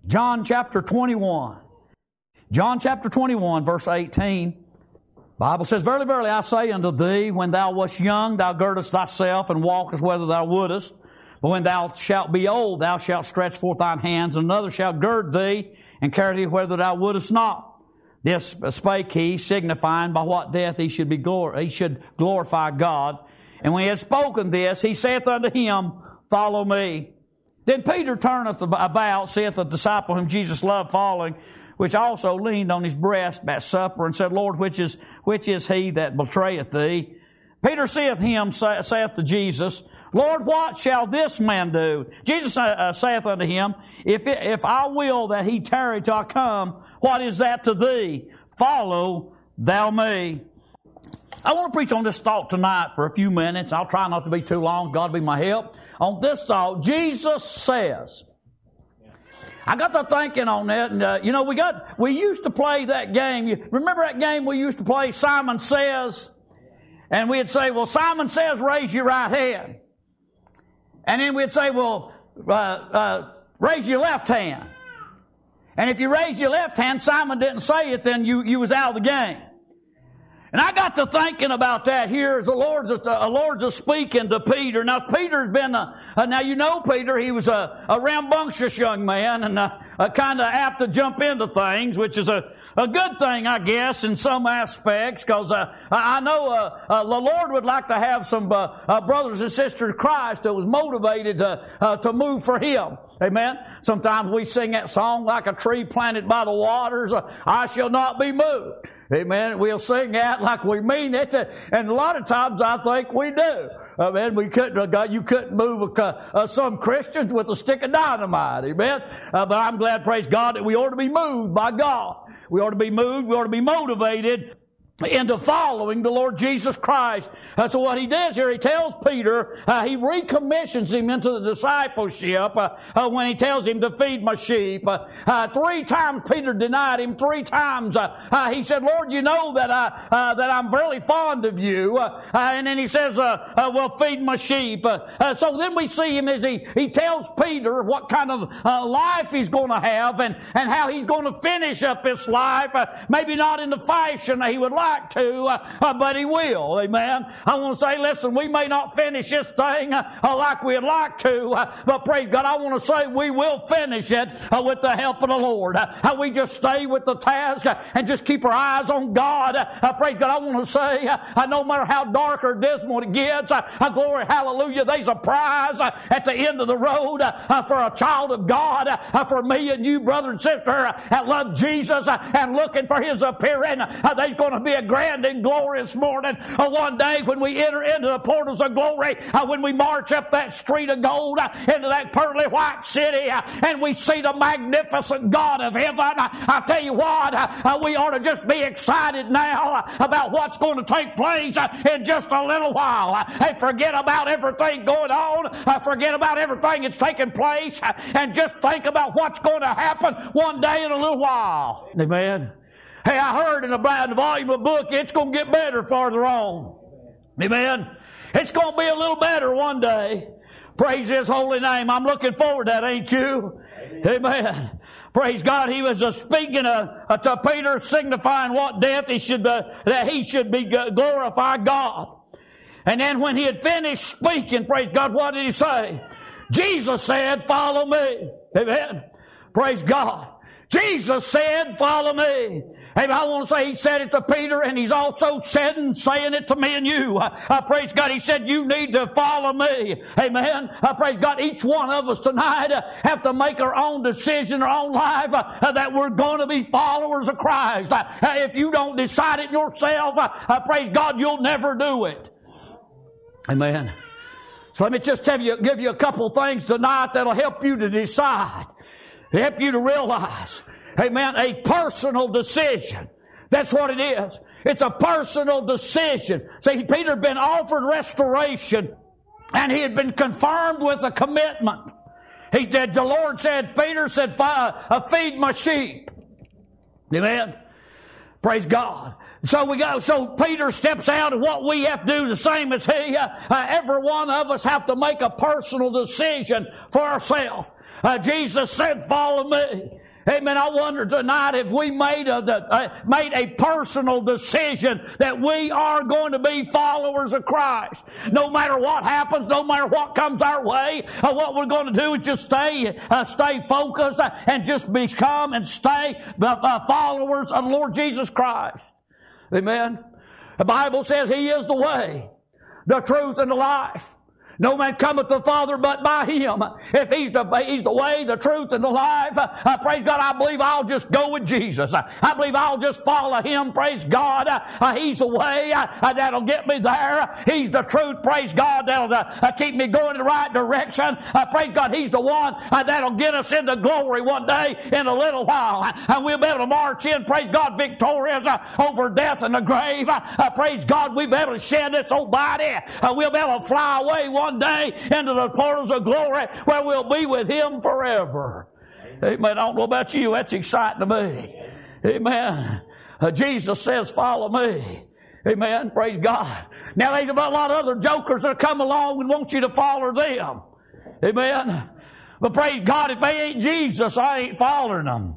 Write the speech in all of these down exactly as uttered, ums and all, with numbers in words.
John chapter twenty-one. John chapter twenty-one, verse eighteen. Bible says, Verily, verily, I say unto thee, when thou wast young, thou girdest thyself and walkest whether thou wouldest. But when thou shalt be old, thou shalt stretch forth thine hands, and another shall gird thee and carry thee whither thou wouldest not. This spake he, signifying by what death he should be glor- he should glorify God. And when he had spoken this, he saith unto him, Follow me. Then Peter turneth about, saith the disciple whom Jesus loved following, which also leaned on his breast at supper, and said, Lord, which is which is he that betrayeth thee? Peter saith him, saith to Jesus, Lord, what shall this man do? Jesus uh, saith unto him, If it, if I will that he tarry till I come, what is that to thee? Follow thou me. I want to preach on this thought tonight for a few minutes. I'll try not to be too long. God be my help. On this thought, Jesus says. I got to thinking on that, and uh, you know, we got we used to play that game. You remember that game we used to play, Simon Says? And we'd say, well, Simon Says, raise your right hand. And then we'd say, well, uh, uh, raise your left hand. And if you raised your left hand, Simon didn't say it, then you, you was out of the game. And I got to thinking about that here as the Lord, the Lord's a speaking to Peter. Now, Peter's been a, uh, now you know Peter, he was a, a rambunctious young man and uh, uh, kind of apt to jump into things, which is a, a good thing, I guess, in some aspects, because uh, I know uh, uh, the Lord would like to have some uh, uh, brothers and sisters in Christ that was motivated to, uh, to move for Him. Amen. Sometimes we sing that song, like a tree planted by the waters, uh, I shall not be moved. Amen. We'll sing that like we mean it, and a lot of times I think we do. Amen. We couldn't, uh, you couldn't move uh, uh, some Christians with a stick of dynamite. Amen. Uh, but I'm glad, praise God, that we ought to be moved by God. We ought to be moved. We ought to be motivated into following the Lord Jesus Christ. Uh, so what he does here, he tells Peter, uh, he recommissions him into the discipleship uh, uh, when he tells him to feed my sheep. Uh, uh, three times Peter denied him. Three times uh, uh, he said, Lord, you know that I uh, that I'm really fond of you. Uh, uh, and then he says, uh, uh, well, feed my sheep. Uh, uh, so then we see him as he, he tells Peter what kind of uh, life he's going to have and, and how he's going to finish up his life. Uh, maybe not in the fashion that he would like to, uh, uh, but he will. Amen. I want to say, listen, we may not finish this thing uh, uh, like we'd like to, uh, but praise God, I want to say we will finish it uh, with the help of the Lord. Uh, how we just stay with the task uh, and just keep our eyes on God. Uh, uh, praise God, I want to say, uh, uh, no matter how dark or dismal it gets, uh, uh, glory, hallelujah, there's a prize uh, at the end of the road uh, uh, for a child of God, uh, uh, for me and you, brother and sister, uh, that love Jesus uh, and looking for His appearing. Uh, there's going to be a grand and glorious morning uh, one day when we enter into the portals of glory, uh, when we march up that street of gold uh, into that pearly white city uh, and we see the magnificent God of heaven. Uh, I tell you what, uh, uh, we ought to just be excited now uh, about what's going to take place uh, in just a little while. Uh, and forget about everything going on. Uh, forget about everything that's taking place uh, and just think about what's going to happen one day in a little while. Amen. Hey, I heard in the, in the volume of the book, it's going to get better farther on. Amen. It's going to be a little better one day. Praise His holy name. I'm looking forward to that, ain't you? Amen. Amen. Praise God. He was uh, speaking uh, uh, to Peter, signifying what death he should uh, that he should be uh, glorify God. And then when he had finished speaking, praise God, what did he say? Jesus said, follow me. Amen. Praise God. Jesus said, follow me. Amen. I want to say He said it to Peter, and He's also said and saying it to me and you. Uh, uh, praise God. He said, you need to follow me. Amen. Uh, praise God. Each one of us tonight uh, have to make our own decision, our own life, uh, uh, that we're going to be followers of Christ. Uh, uh, if you don't decide it yourself, uh, uh, praise God, you'll never do it. Amen. So let me just tell you, give you a couple things tonight that'll help you to decide, help you to realize. Amen. A personal decision. That's what it is. It's a personal decision. See, Peter had been offered restoration, and he had been confirmed with a commitment. He did. The Lord said, Peter said, feed my sheep. Amen. Praise God. So we go. So Peter steps out, and what we have to do the same as he. Uh, uh, every one of us have to make a personal decision for ourselves. Uh, Jesus said, follow me. Amen. I wonder tonight if we made a, uh, made a personal decision that we are going to be followers of Christ. No matter what happens, no matter what comes our way, uh, what we're going to do is just stay, uh, stay focused uh, and just become and stay the uh, followers of the Lord Jesus Christ. Amen. The Bible says He is the way, the truth, and the life. No man cometh to the Father but by Him. If He's the, he's the way, the truth, and the life, uh, praise God, I believe I'll just go with Jesus. Uh, I believe I'll just follow Him, praise God. Uh, uh, he's the way uh, uh, that'll get me there. He's the truth, praise God, that'll uh, uh, keep me going in the right direction. Uh, praise God, He's the one uh, that'll get us into glory one day in a little while. Uh, and we'll be able to march in, praise God, victorious uh, over death and the grave. Uh, uh, praise God, we'll be able to shed this old body. Uh, we'll be able to fly away one One day into the portals of glory where we'll be with Him forever. Amen. I don't know about you. That's exciting to me. Amen. Uh, Jesus says, follow me. Amen. Praise God. Now there's a lot of other jokers that come along and want you to follow them. Amen. But praise God, if they ain't Jesus, I ain't following them.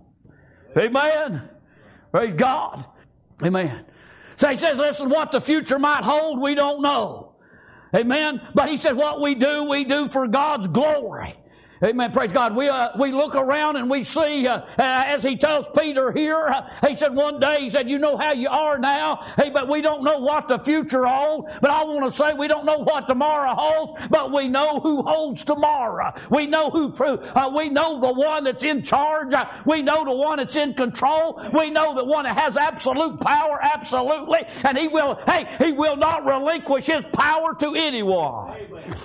Amen. Praise God. Amen. So He says, listen, what the future might hold, we don't know. Amen. But He said what we do, we do for God's glory. Amen. Praise God. We uh, we look around and we see, uh, uh, as He tells Peter here, uh, He said one day, He said, you know how you are now, hey, but we don't know what the future holds. But I want to say we don't know what tomorrow holds, but we know who holds tomorrow. We know who, uh, we know the one that's in charge. Uh, we know the one that's in control. We know the one that has absolute power, absolutely. And He will, hey, He will not relinquish His power to anyone.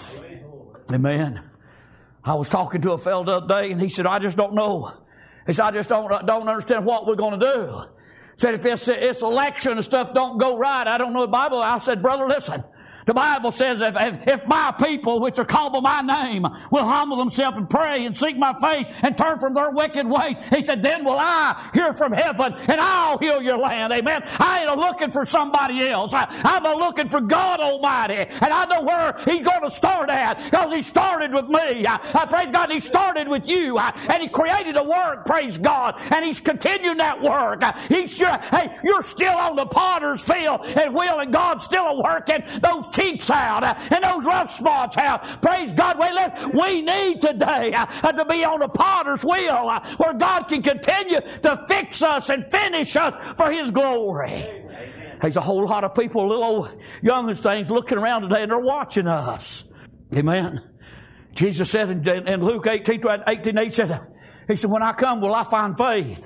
Amen. Amen. I was talking to a fellow the other day, and he said, I just don't know. He said, I just don't, don't understand what we're going to do. He said, if it's, it's election and stuff don't go right, I don't know the Bible. I said, brother, listen. The Bible says, if, if my people, which are called by my name, will humble themselves and pray and seek my face and turn from their wicked ways, He said, then will I hear from heaven and I'll heal your land. Amen. I ain't looking for somebody else. I, I'm looking for God Almighty. And I know where He's going to start at, because He started with me. I, I praise God, He started with you. I, and He created a work, praise God. And He's continuing that work. I, he's sure, hey, you're still on the potter's field, and will and God's still working those kinks out uh, and those rough spots out. Praise God. We, live, we need today uh, uh, to be on the potter's wheel uh, where God can continue to fix us and finish us for His glory. Amen. There's a whole lot of people, little old young things, looking around today, and they're watching us. Amen. Jesus said in, in Luke eighteen, eighteen, he said, He said, when I come, will I find faith?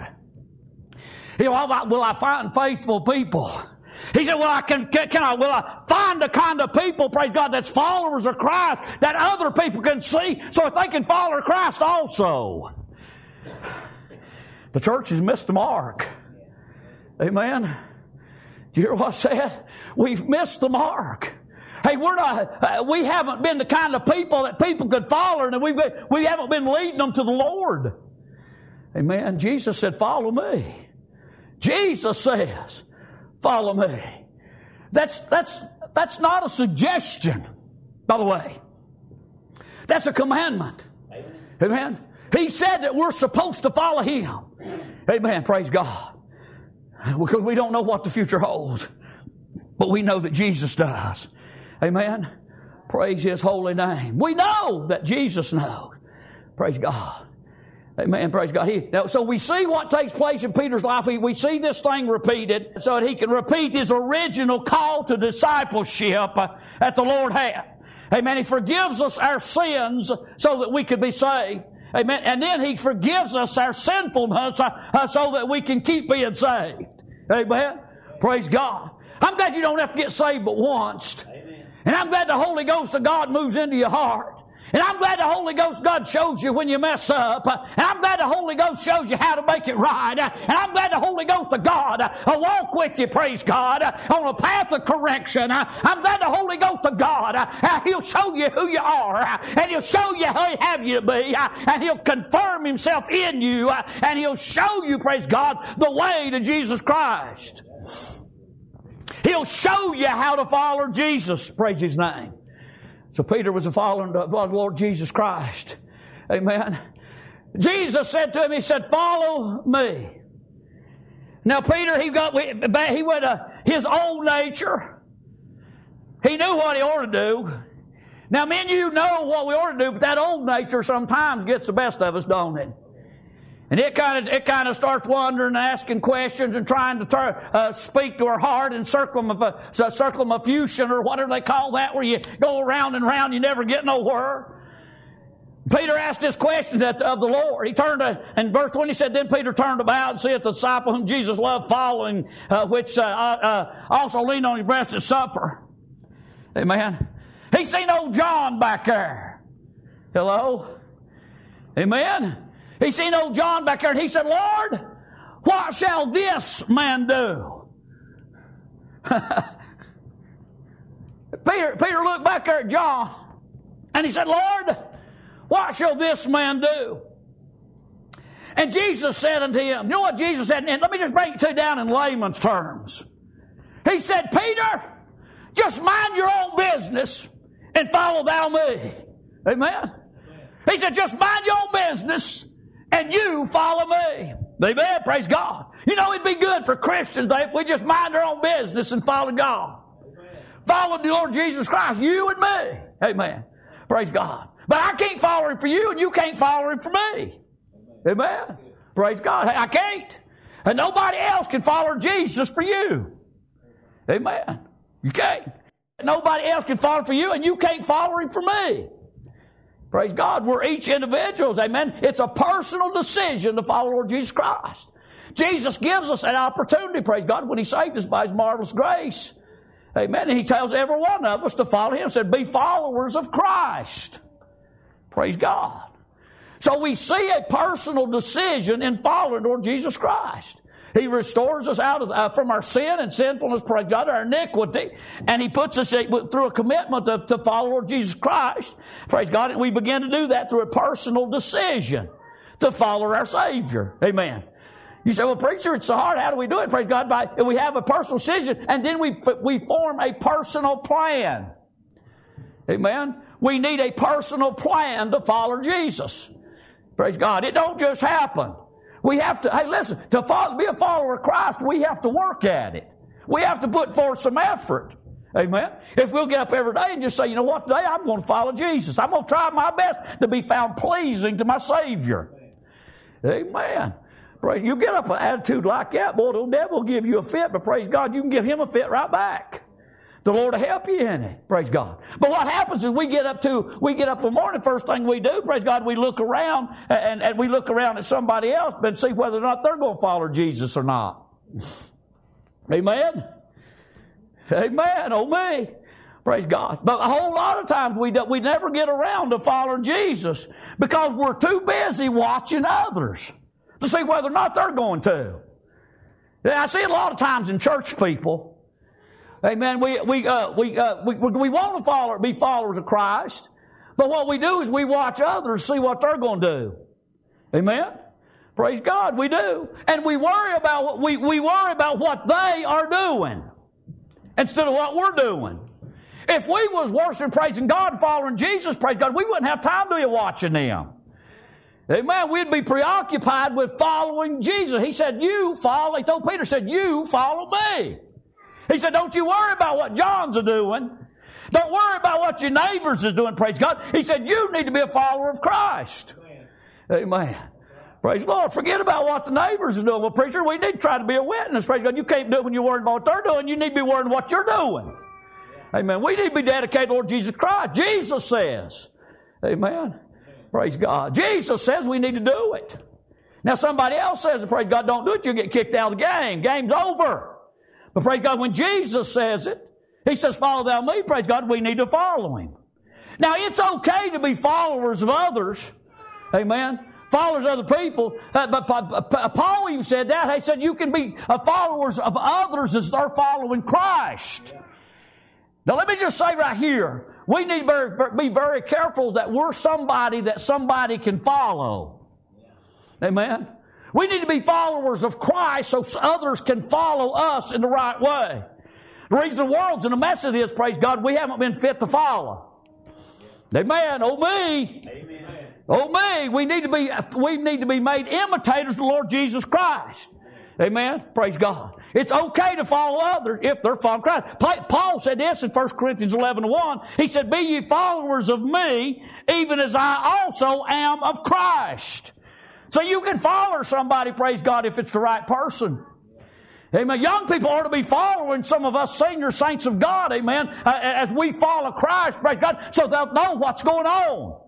You know, will I find faithful people? He said, well, I can, can, can I, will I find the kind of people, praise God, that's followers of Christ that other people can see so that they can follow Christ also. The church has missed the mark. Amen. You hear what I said? We've missed the mark. Hey, we're not, uh, we haven't been the kind of people that people could follow, and we've been, we haven't been leading them to the Lord. Amen. Jesus said, follow me. Jesus says, follow me. That's, that's, that's not a suggestion, by the way. That's a commandment. Amen. Amen. He said that we're supposed to follow Him. Amen. Praise God. Because we don't know what the future holds, but we know that Jesus does. Amen. Praise His holy name. We know that Jesus knows. Praise God. Amen. Praise God. He, now, so we see what takes place in Peter's life. We, we see this thing repeated so that he can repeat his original call to discipleship uh, that the Lord had. Amen. He forgives us our sins so that we could be saved. Amen. And then He forgives us our sinfulness uh, uh, so that we can keep being saved. Amen. Praise God. I'm glad you don't have to get saved but once. Amen. And I'm glad the Holy Ghost of God moves into your heart. And I'm glad the Holy Ghost, God shows you when you mess up. And I'm glad the Holy Ghost shows you how to make it right. And I'm glad the Holy Ghost of God will walk with you, praise God, on a path of correction. I'm glad the Holy Ghost of God, He'll show you who you are. And He'll show you how He have you to be. And He'll confirm Himself in you. And He'll show you, praise God, the way to Jesus Christ. He'll show you how to follow Jesus, praise His name. So Peter was a follower of the Lord Jesus Christ. Amen. Jesus said to him, he said, follow me. Now Peter, he got, he went to his old nature. He knew what he ought to do. Now me and you know what we ought to do, but that old nature sometimes gets the best of us, don't it? And it kind of it kind of starts wondering and asking questions and trying to turn, uh, speak to our heart and circumlocution circumlocution or whatever they call that, where you go around and around, you never get nowhere. Peter asked this question of the Lord. He turned to, and verse twenty said, then Peter turned about and seeth the disciple whom Jesus loved following, uh, which uh, uh, also leaned on his breast at supper. Amen. He seen old John back there. Hello? Amen. He seen old John back there, and he said, Lord, what shall this man do? Peter, Peter looked back there at John, and he said, Lord, what shall this man do? And Jesus said unto him, you know what Jesus said? And let me just break it to you down in layman's terms. He said, Peter, just mind your own business and follow thou me. Amen. He said, just mind your own business and you follow me. Amen. Praise God. You know, it'd be good for Christians if we just mind our own business and follow God. Amen. Follow the Lord Jesus Christ, you and me. Amen. Praise God. But I can't follow him for you and you can't follow him for me. Amen. Amen. Praise God. I can't. And nobody else can follow Jesus for you. Amen. You can't. Nobody else can follow for you and you can't follow him for me. Praise God. We're each individuals. Amen. It's a personal decision to follow Lord Jesus Christ. Jesus gives us an opportunity, praise God, when he saved us by his marvelous grace. Amen. And he tells every one of us to follow him. He said, be followers of Christ. Praise God. So we see a personal decision in following Lord Jesus Christ. He restores us out of uh, from our sin and sinfulness, praise God, our iniquity, and he puts us through a commitment to, to follow Lord Jesus Christ, praise God, and we begin to do that through a personal decision to follow our Savior. Amen. You say, well, preacher, it's so hard. How do we do it? Praise God. By we have a personal decision, and then we we form a personal plan. Amen. We need a personal plan to follow Jesus. Praise God. It don't just happen. We have to, hey, listen, to follow, be a follower of Christ, we have to work at it. We have to put forth some effort. Amen. If we'll get up every day and just say, you know what, today I'm going to follow Jesus. I'm going to try my best to be found pleasing to my Savior. Amen. Praise, you get up an attitude like that, boy, the devil will give you a fit, but praise God, you can give him a fit right back. The Lord will help you in it. Praise God. But what happens is we get up to, we get up in the morning, first thing we do, praise God, we look around and, and we look around at somebody else and see whether or not they're going to follow Jesus or not. Amen. Amen. Oh me. Praise God. But a whole lot of times we do, we never get around to following Jesus because we're too busy watching others to see whether or not they're going to. I see a lot of times in church people, amen. We we uh, we, uh, we we want to follow, be followers of Christ, but what we do is we watch others, see what they're going to do. Amen. Praise God, we do, and we worry about what we we worry about what they are doing instead of what we're doing. If we was worshiping, praising God, and following Jesus, praise God, we wouldn't have time to be watching them. Amen. We'd be preoccupied with following Jesus. He said, "You follow." He told Peter, "said You follow me." He said, don't you worry about what John's doing. Don't worry about what your neighbors is doing, praise God. He said, you need to be a follower of Christ. Amen. Amen. Praise the Lord. Forget about what the neighbors are doing. Well, preacher, we need to try to be a witness. Praise God. You can't do it when you're worried about what they're doing. You need to be worried about what you're doing. Amen. We need to be dedicated to Lord Jesus Christ. Jesus says. Amen. Praise God. Jesus says we need to do it. Now somebody else says, praise God, don't do it. You'll get kicked out of the game. Game's over. But praise God, when Jesus says it, he says, follow thou me, praise God, we need to follow him. Now, it's okay to be followers of others. Amen. Followers of other people. Uh, but Paul even said that. He said you can be uh, followers of others as they're following Christ. Now, let me just say right here, we need to be very careful that we're somebody that somebody can follow. Amen. We need to be followers of Christ so others can follow us in the right way. The reason the world's in a mess of this, praise God, we haven't been fit to follow. Amen. Oh me. Amen. Oh me, we need to be, we need to be made imitators of the Lord Jesus Christ. Amen. Praise God. It's okay to follow others if they're following Christ. Paul said this in First Corinthians eleven and one. He said, be ye followers of me, even as I also am of Christ. So you can follow somebody, praise God, if it's the right person. Amen. Young people ought to be following some of us senior saints of God, amen, uh, as we follow Christ, praise God, so they'll know what's going on.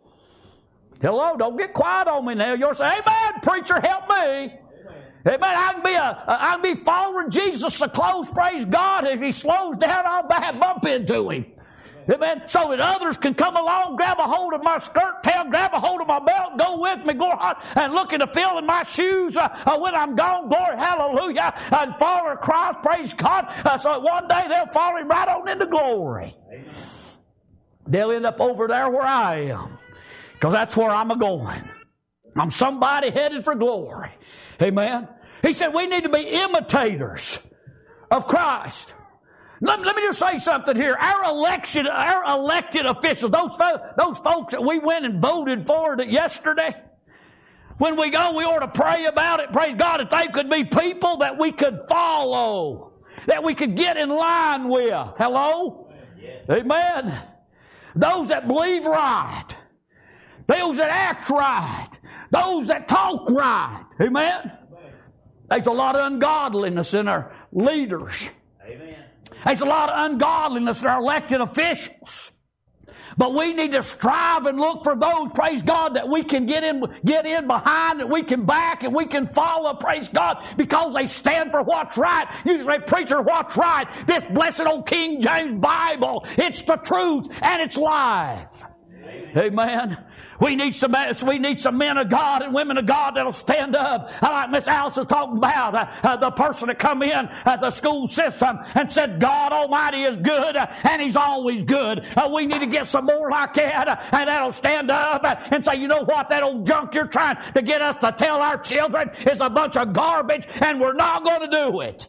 Hello, don't get quiet on me now. You'll say, amen, preacher, help me. Amen. I can be a, I can be following Jesus so close, praise God. If he slows down, I'll bump into him. Amen. So that others can come along, grab a hold of my skirt tail, grab a hold of my belt, go with me, glory, and look in the field in my shoes uh, uh, when I'm gone, glory, hallelujah, and follow Christ, praise God. Uh, so that one day they'll follow him right on into glory. Amen. They'll end up over there where I am, because that's where I'm a-going. I'm somebody headed for glory. Amen. He said we need to be imitators of Christ. Let, let me just say something here. Our election, our elected officials, those, fo- those folks that we went and voted for yesterday, when we go, we ought to pray about it. Praise God, that they could be people that we could follow, that we could get in line with. Hello? Yes. Amen. Those that believe right, those that act right, those that talk right. Amen. There's a lot of ungodliness in our leaders. Amen. There's a lot of ungodliness in our elected officials. But we need to strive and look for those, praise God, that we can get in, get in behind, that we can back, and we can follow, praise God, because they stand for what's right. You say, preacher, what's right? This blessed old King James Bible, it's the truth and it's life. Amen. Amen. We need some, we need some men of God and women of God that'll stand up. Like Miss Alice was talking about, uh, uh, the person that come in at the school system and said, God Almighty is good, uh, and He's always good. Uh, we need to get some more like that, uh, and that'll stand up uh, and say, you know what, that old junk you're trying to get us to tell our children is a bunch of garbage, and we're not going to do it.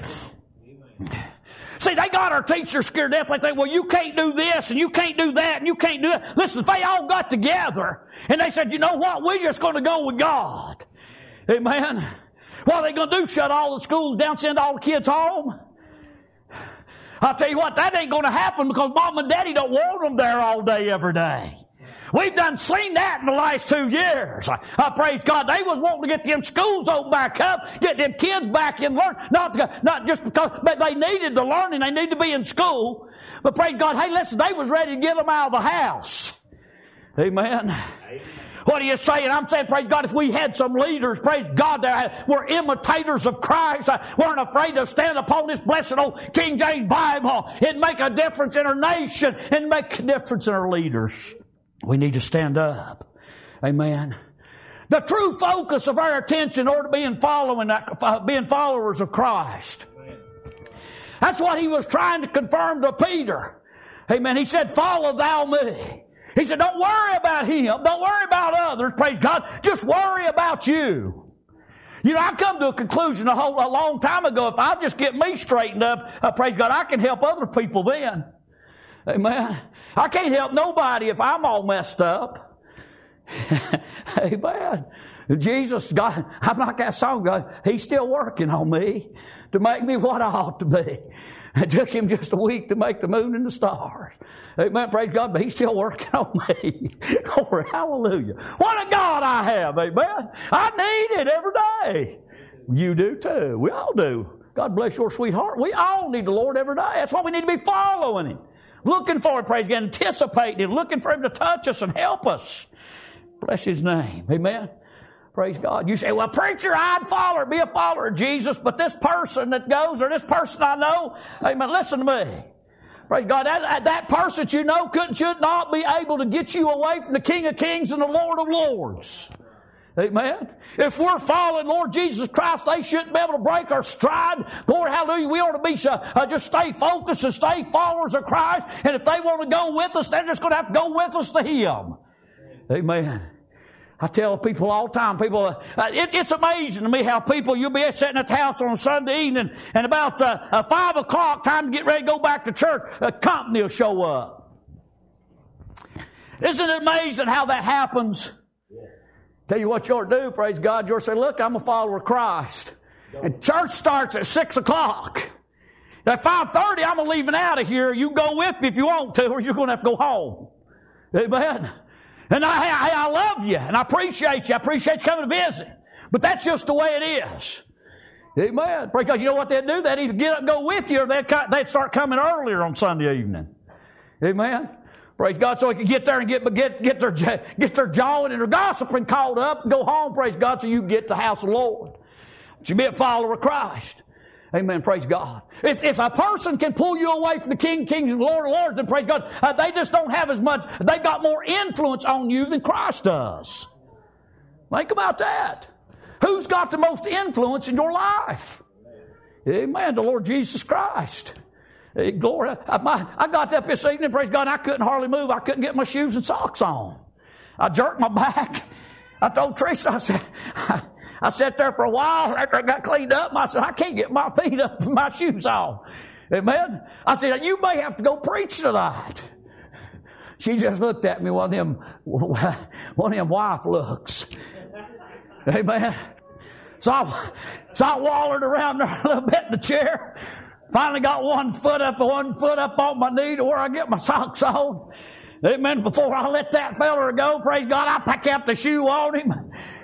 Amen. See, they got our teachers scared to death. They think, well, you can't do this, and you can't do that, and you can't do that. Listen, if they all got together, and they said, you know what, we're just going to go with God. Amen. What are they going to do, shut all the schools down, send all the kids home? I'll tell you what, that ain't going to happen because Mom and Daddy don't want them there all day, every day. We've done seen that in the last two years. I, I praise God. They was wanting to get them schools open back up, get them kids back in learn. Not, not just because but they needed the learning. They need to be in school. But praise God, hey, listen, they was ready to get them out of the house. Amen. Amen. What are you saying? I'm saying, praise God, if we had some leaders, praise God, that were imitators of Christ, uh, weren't afraid to stand upon this blessed old King James Bible, it'd make a difference in our nation and make a difference in our leaders. We need to stand up. Amen. The true focus of our attention ought to be in following that, uh, being followers of Christ. That's what he was trying to confirm to Peter. Amen. He said, follow thou me. He said, don't worry about him. Don't worry about others. Praise God. Just worry about you. You know, I come to a conclusion a, whole, a long time ago. If I just get me straightened up, uh, praise God, I can help other people then. Amen. I can't help nobody if I'm all messed up. Amen. Jesus, God, I'm like that song, God, He's still working on me to make me what I ought to be. It took Him just a week to make the moon and the stars. Amen. Praise God, but He's still working on me. Glory, hallelujah. What a God I have, amen. I need it every day. You do too. We all do. God bless your sweetheart. We all need the Lord every day. That's why we need to be following Him. Looking for Him, praise God, anticipating Him, looking for Him to touch us and help us. Bless His name. Amen. Praise God. You say, well, preacher, I'd follow, be a follower of Jesus, but this person that goes, or this person I know, amen, listen to me. Praise God. That, that person that you know could, should not be able to get you away from the King of Kings and the Lord of Lords. Amen. If we're following Lord Jesus Christ, they shouldn't be able to break our stride. Glory, hallelujah. We ought to be uh, uh, just stay focused and stay followers of Christ. And if they want to go with us, they're just going to have to go with us to Him. Amen. I tell people all the time, people, uh, it, it's amazing to me how people, you'll be sitting at the house on a Sunday evening, and about uh, uh, five o'clock, time to get ready to go back to church, a company will show up. Isn't it amazing how that happens? Tell you what you ought to do, praise God. You ought to say, look, I'm a follower of Christ. And church starts at six o'clock. At five thirty, I'm leaving out of here. You go with me if you want to, or you're going to have to go home. Amen. And I, I, I love you, and I appreciate you. I appreciate you coming to visit. But that's just the way it is. Amen. Because you know what they'd do? They'd either get up and go with you, or they'd, they'd start coming earlier on Sunday evening. Amen. Praise God, so he can get there and get get get their get their jawing and their gossiping caught up and go home. Praise God, so you can get to the house of the Lord. But you be a follower of Christ. Amen. Praise God. If, if a person can pull you away from the King, Kings, and Lord of Lords, then praise God, uh, they just don't have as much. They got more influence on you than Christ does. Think about that. Who's got the most influence in your life? Amen. The Lord Jesus Christ. Hey, glory. I, my, I got up this evening, praise God, and I couldn't hardly move. I couldn't get my shoes and socks on. I jerked my back. I told Teresa, I said, I, I sat there for a while after I got cleaned up, and I said, I can't get my feet up and my shoes on. Amen. I said, you may have to go preach tonight. She just looked at me, one of them, one of them wife looks. Amen. So I, so I wallered around there a little bit in the chair. Finally got one foot up, one foot up on my knee to where I get my socks on. Amen. Before I let that fella go, praise God, I pick up the shoe on him.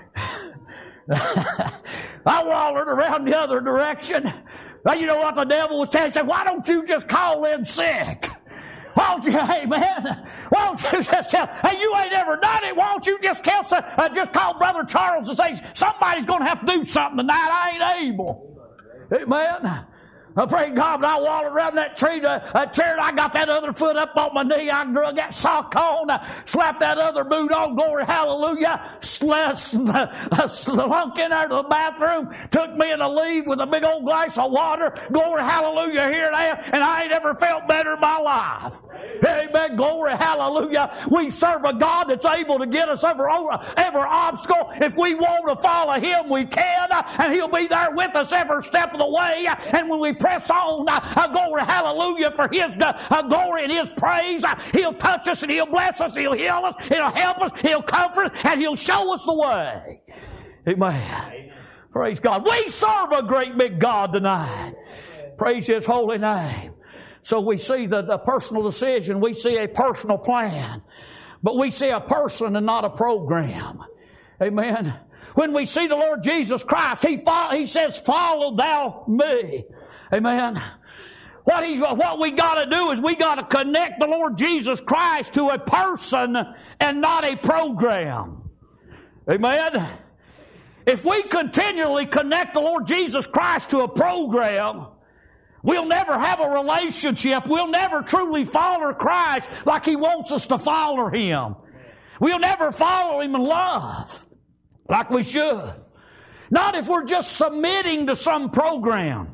I wallered around the other direction. Now, you know what the devil was telling me? He said, why don't you just call in sick? Why don't you, hey man, why don't you just tell, hey, you ain't ever done it. Why don't you just tell, uh, just call Brother Charles and say, somebody's going to have to do something tonight. I ain't able. Amen. I pray God, but I walked around that tree, uh, that chair, and I got that other foot up on my knee. I drug that sock on. I slapped that other boot on. Glory, hallelujah. Slunk in there to the bathroom. Took me in a leave with a big old glass of water. Glory, hallelujah, here and there. And I ain't ever felt better in my life. Amen. Glory, hallelujah. We serve a God that's able to get us over, over every obstacle. If we want to follow Him, we can. And He'll be there with us every step of the way. And when we press on, uh, glory, hallelujah, for His uh, glory and His praise, uh, He'll touch us and He'll bless us, He'll heal us, He'll help us, He'll comfort us, and He'll show us the way. Amen. Amen. Praise God. We serve a great big God tonight. Praise His holy name. So we see the, the personal decision, we see a personal plan, but we see a person and not a program. Amen. When we see the Lord Jesus Christ, He, follow, he says, follow thou me. Amen. What, he, what we got to do is we got to connect the Lord Jesus Christ to a person and not a program. Amen. If we continually connect the Lord Jesus Christ to a program, we'll never have a relationship. We'll never truly follow Christ like He wants us to follow Him. We'll never follow Him in love like we should. Not if we're just submitting to some program.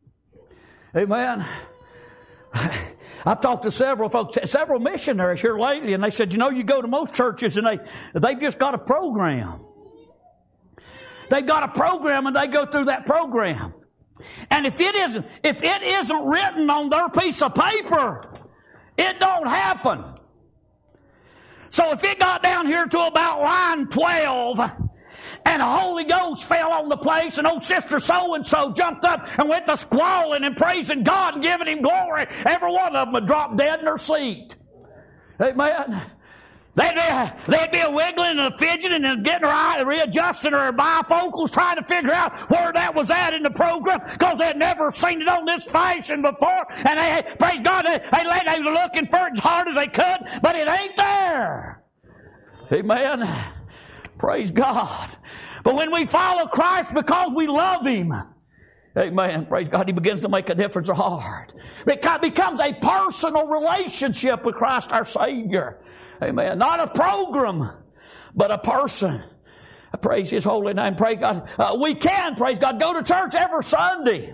Amen. I've talked to several folks, several missionaries here lately, and they said, you know, you go to most churches and they, they've just got a program. They've got a program and they go through that program. And if it isn't, if it isn't written on their piece of paper, it don't happen. So if it got down here to about line twelve, and the Holy Ghost fell on the place, and old Sister So-and-so jumped up and went to squalling and praising God and giving Him glory, every one of them would drop dead in their seat. Amen. They'd be, they'd be wiggling and fidgeting and getting right, readjusting their bifocals, trying to figure out where that was at in the program, because they'd never seen it on this fashion before. And they, praise God, they, they, they were looking for it as hard as they could, but it ain't there. Amen. Praise God. But when we follow Christ because we love Him, amen, praise God, He begins to make a difference of heart. It becomes a personal relationship with Christ our Savior. Amen. Not a program, but a person. I praise His holy name. Praise God. Uh, we can, praise God, go to church every Sunday.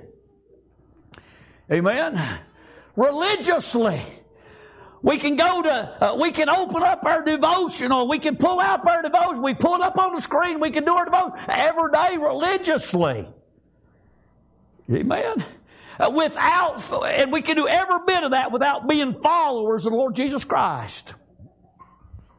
Amen. Religiously. We can go to, uh, we can open up our devotional. We can pull out our devotion. We pull it up on the screen. We can do our devotion every day religiously. Amen. Uh, without, and we can do every bit of that without being followers of the Lord Jesus Christ.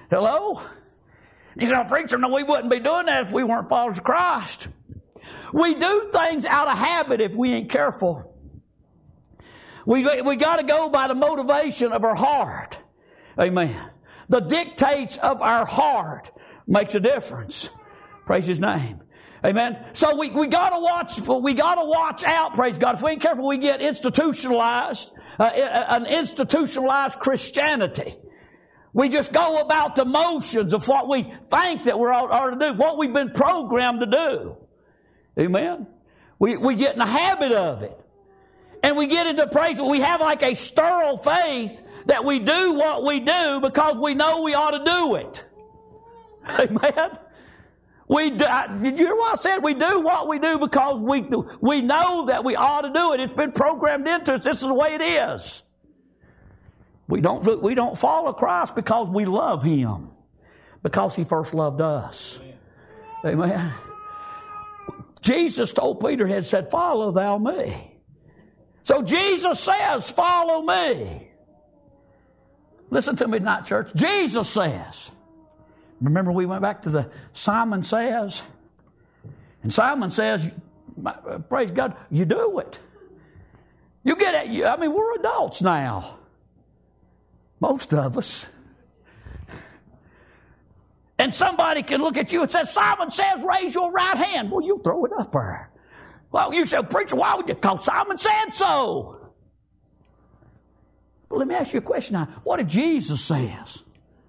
Hello? You say, oh, preacher, no, we wouldn't be doing that if we weren't followers of Christ. We do things out of habit if we ain't careful. We, we got to go by the motivation of our heart. Amen. The dictates of our heart makes a difference. Praise His name. Amen. So we, we got to watch, we got to watch out, praise God. If we ain't careful, we get institutionalized, uh, an institutionalized Christianity. We just go about the motions of what we think that we're ought to do, what we've been programmed to do. Amen. We, we get in the habit of it. And we get into praise. We have like a sterile faith that we do what we do because we know we ought to do it. Amen. We do, did you hear what I said? We do what we do because we do, we know that we ought to do it. It's been programmed into us. This is the way it is. We don't, we don't follow Christ because we love Him. Because He first loved us. Amen. Amen. Jesus told Peter, He had said, follow thou me. So Jesus says, follow me. Listen to me tonight, church. Jesus says. Remember we went back to the Simon says. And Simon says, praise God, you do it. You get it. I mean, we're adults now. Most of us. And somebody can look at you and say, Simon says, raise your right hand. Well, you throw it up there. Well, you say, preacher, why would you? Because Simon said so. But let me ask you a question now. What did Jesus says?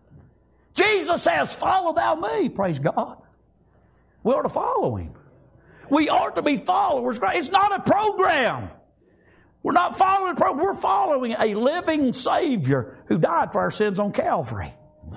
Jesus says, follow thou me, praise God. We ought to follow Him. We ought to be followers. It's not a program. We're not following a program. We're following a living Savior who died for our sins on Calvary.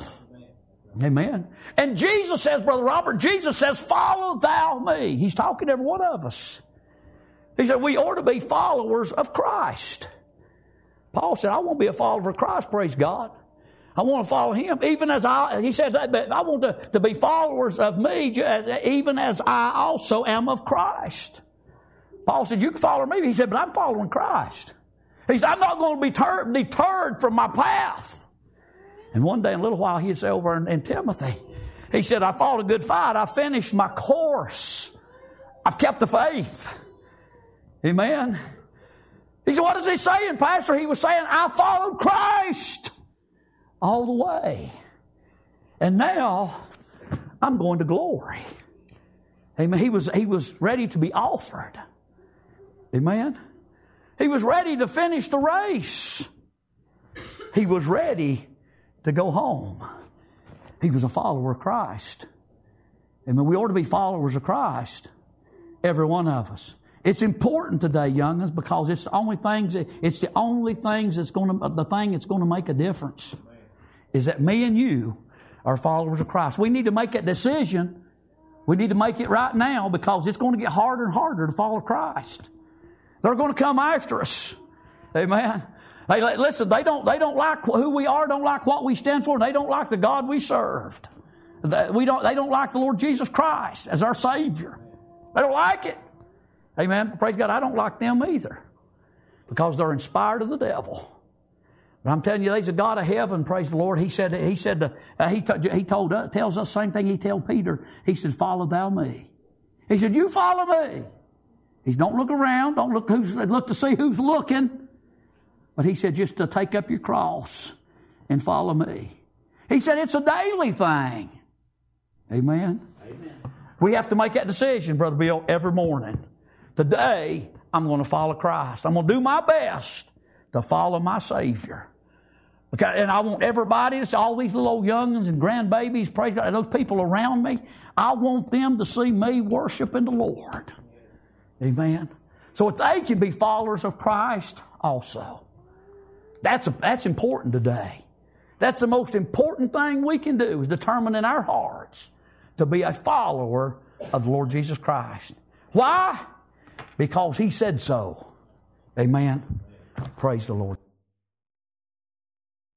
Amen. And Jesus says, Brother Robert, Jesus says, follow thou me. He's talking to every one of us. He said, we ought to be followers of Christ. Paul said, I want to be a follower of Christ, praise God. I want to follow Him, even as I, he said, I want to, to be followers of me, even as I also am of Christ. Paul said, you can follow me. He said, but I'm following Christ. He said, I'm not going to be ter- deterred from my path. And one day, in a little while, he'd say over in, in Timothy, he said, I fought a good fight. I finished my course. I've kept the faith. Amen. He said, what is he saying, Pastor? He was saying, I followed Christ all the way. And now, I'm going to glory. Amen. He was, he was ready to be offered. Amen. He was ready to finish the race. He was ready to go home. He was a follower of Christ. Amen. We ought to be followers of Christ. Every one of us. It's important today, young'uns, because it's the only things, it's the only things that's going to, the thing that's going to make a difference. Is that me and you are followers of Christ. We need to make that decision. We need to make it right now because it's going to get harder and harder to follow Christ. They're going to come after us. Amen. Hey, listen, they don't, they don't like who we are, don't like what we stand for, and they don't like the God we served. We don't, they don't like the Lord Jesus Christ as our Savior. They don't like it. Amen. Praise God, I don't like them either because they're inspired of the devil. But I'm telling you, there's a God of heaven, praise the Lord. He said, he said, uh, he, t- he told us, tells us the same thing he told Peter. He said, follow thou me. He said, you follow me. He said, don't look around. Don't look who's, look to see who's looking. But he said, just to take up your cross and follow me. He said, it's a daily thing. Amen. Amen. We have to make that decision, Brother Bill, every morning. Today, I'm going to follow Christ. I'm going to do my best to follow my Savior. Okay, and I want everybody, all these little old young'uns and grandbabies, praise God, those people around me, I want them to see me worshiping the Lord. Amen. So that they can be followers of Christ also. That's, a, that's important today. That's the most important thing we can do is determine in our hearts to be a follower of the Lord Jesus Christ. Why? Because He said so. Amen. Praise the Lord.